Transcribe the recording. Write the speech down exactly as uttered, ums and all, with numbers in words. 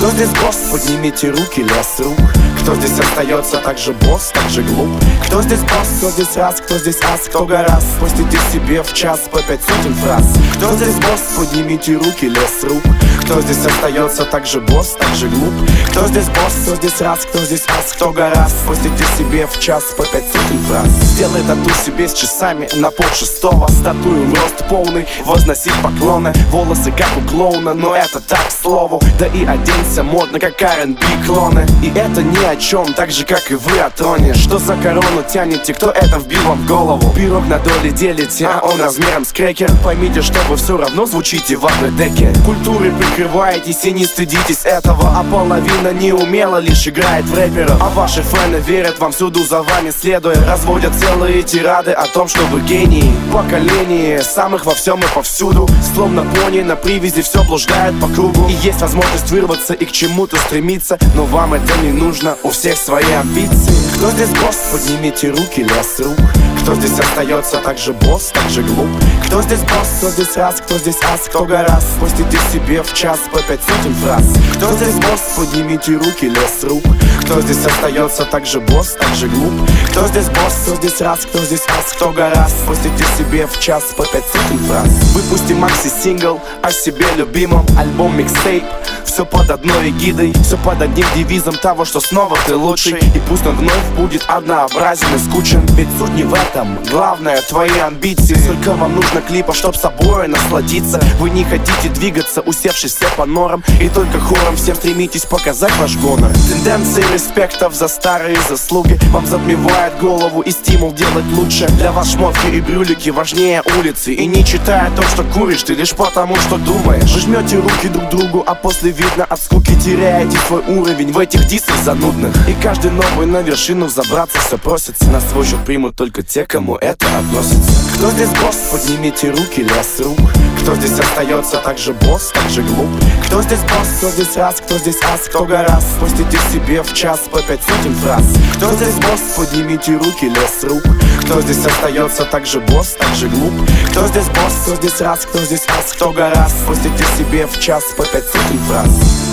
Кто здесь босс? Поднимите руки, лес рук. Кто здесь остается так же босс, так же глуп? Кто здесь босс? Кто здесь раз, кто здесь ас, кто гораст? Пустите себе в час по пять сотен фраз. Кто здесь босс? Поднимите руки, лес рук. Кто здесь остается так же босс, так же глуп? Кто здесь босс? Кто здесь раз, кто здесь ас, кто гораст? Пустите себе в час по пять сотен фраз. Сделай тату себе с часами на пол шестого. Статую рост полный, возносить поклоны. Волосы как у клоуна, но это так, к слову. Да и оденься модно, как ар энд би клоны. И это ни о чем, так же как и вы о троне. Что за корону тянете, кто это вбил вам в голову? Пирог на доли делите, а он размером с крекер. Поймите, что вы все равно звучите в одной деке. Культуры прикрываетесь и не стыдитесь этого. А половина неумело лишь играет в рэпера. А ваши фэны верят вам всюду, за вами следуя. Разводят целые тирады о том, что вы гении. Поколение самых во всем и повсюду. Словно пони на привязи все блуждает по кругу. И есть возможность вырваться и к чему-то стремиться, но вам это не нужно, у всех свои амбиции. Кто здесь босс? Поднимите руки, лес рук. Кто здесь остается так же босс, так же глуп? Кто здесь босс? Кто здесь раз, кто здесь ас, кто гораст? Пустите себе в час по пять сотен фраз. Кто здесь босс? Поднимите руки, лес рук. Кто здесь остается так же босс, так же глуп? Кто здесь босс? Кто здесь раз, кто здесь ас, кто гораст? Пустите себе в час по пять сотен фраз. Выпустим макси-сингл о себе любимом, альбом микстейп. Все под одной эгидой, все под одним девизом того, что снова ты лучший. И пусть он вновь будет однообразен и скучен, ведь суть не в этом, главное твои амбиции. Сколько вам нужно клипов, чтоб собой насладиться? Вы не хотите двигаться, усевшись все по норам, и только хором всем стремитесь показать ваш гонор. Тенденции респектов за старые заслуги вам затмевает голову и стимул делать лучше. Для вас шмотки и брюлики важнее улицы. И не читая то, что куришь ты лишь потому, что думаешь. Вы жмете руки друг другу, а после видно от скуки теряете свой уровень в этих дисах занудных. И каждый новый на вершину забраться все просится. На свой счет примут только те, кому это относится. Кто здесь босс? Поднимите руки, лес рук. Кто здесь остается так же босс, так же глуп? Кто здесь босс? Кто здесь раз, кто здесь ас, кто гораст? Пустите себе в час по пять сотен фраз. Кто здесь босс? Поднимите руки, лес рук. Кто здесь остается так же босс, так же глуп? Кто здесь босс? Кто здесь раз, кто здесь ас, кто гораст? Пустите себе в час по пять сотен фраз.